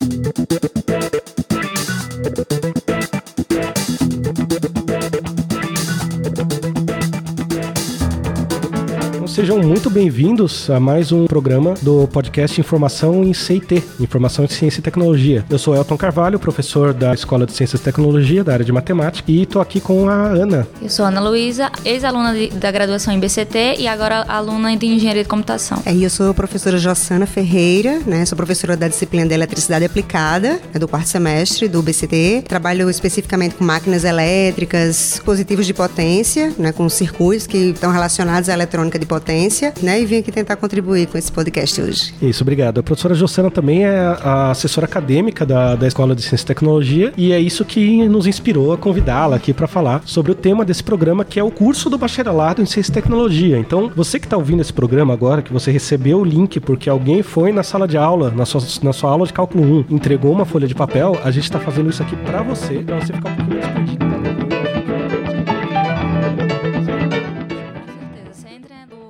Sejam muito bem-vindos a mais um programa do podcast Informação em CIT, Informação em Ciência e Tecnologia. Eu sou Elton Carvalho, professor da Escola de Ciências e Tecnologia, da área de Matemática, e estou aqui com a Ana. Eu sou Ana Luísa, ex-aluna da graduação em BCT e agora aluna de Engenharia de Computação. E eu sou a professora Jossana Ferreira, sou professora da disciplina de Eletricidade Aplicada, do quarto semestre do BCT. Trabalho especificamente com máquinas elétricas, dispositivos de potência, com circuitos que estão relacionados à eletrônica de potência, e vim aqui tentar contribuir com esse podcast hoje. Isso, obrigado. A professora Jossana também é a assessora acadêmica da Escola de Ciência e Tecnologia, e é isso que nos inspirou a convidá-la aqui para falar sobre o tema desse programa, que é o curso do bacharelado em Ciência e Tecnologia. Então, você que está ouvindo esse programa agora, que você recebeu o link porque alguém foi na sala de aula, na sua aula de cálculo 1, entregou uma folha de papel, a gente está fazendo isso aqui para você ficar um pouquinho mais perdido.